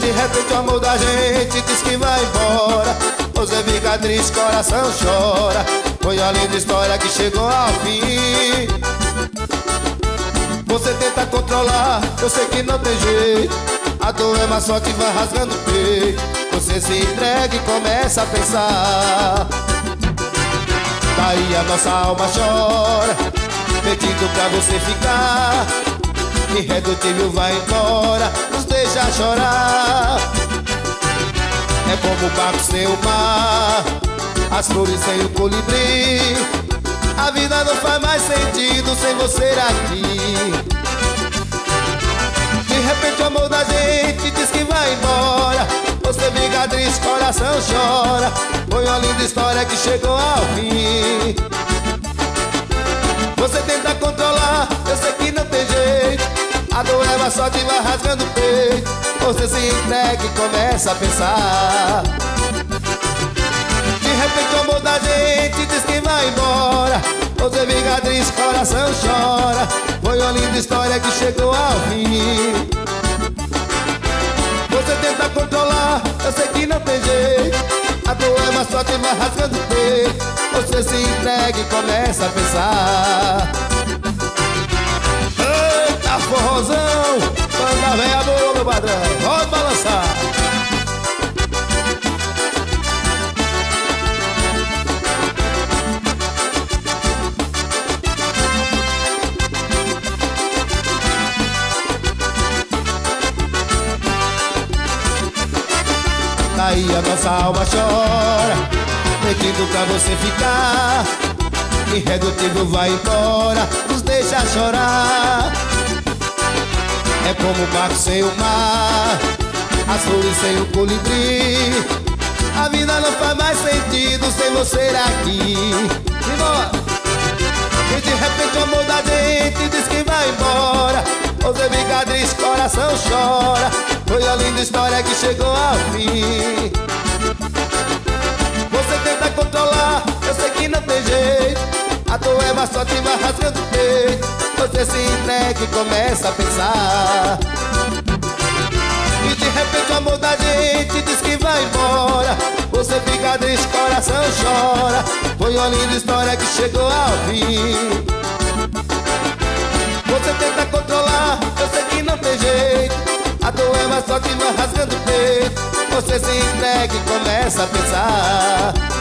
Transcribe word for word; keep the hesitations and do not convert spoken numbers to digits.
de repente o amor da gente diz que vai embora. Você fica triste, coração chora. Foi a linda história que chegou ao fim. Você tenta controlar, eu sei que não tem jeito. A dor é uma só que vai rasgando o peito. Você se entrega e começa a pensar. Daí a nossa alma chora, pedindo pra você ficar. Irredutível vai embora, nos deixa chorar. É como o barco sem o mar, as flores sem o colibri. A vida não faz mais sentido sem você aqui. De repente o amor da gente diz que vai embora. Você fica triste, coração chora. Foi uma linda história que chegou ao fim. Você tenta controlar, eu sei que não tem jeito. A dor é uma só que vai rasgando o peito. Você se entrega e começa a pensar. De repente o amor da gente diz que vai embora. Você fica triste, coração chora. Foi uma linda história que chegou ao fim. Você tenta controlar, eu sei que não tem jeito. A dor é uma só que vai rasgando o peito. Você se entrega e começa a pensar. Eita forrozão, banda véia boa, meu padrão, pode balançar. Daí a nossa alma chora, pedindo pra você ficar. Irredutível vai embora, nos deixa chorar. É como o barco sem o mar, as flores sem o colibri. A vida não faz mais sentido sem você aqui. E de repente o amor da gente diz que vai embora. Você fica triste, coração chora. Foi a linda história que chegou ao fim. Você tenta controlar, eu sei que não tem jeito. A dor é uma só que vai rasgando o peito. Você se entrega e começa a pensar. E de repente o amor da gente diz que vai embora. Você fica triste, coração chora. Foi uma linda história que chegou ao fim. Você tenta controlar, eu sei que não tem jeito. A dor é uma só que vai rasgando o peito. Você se entrega e começa a pensar.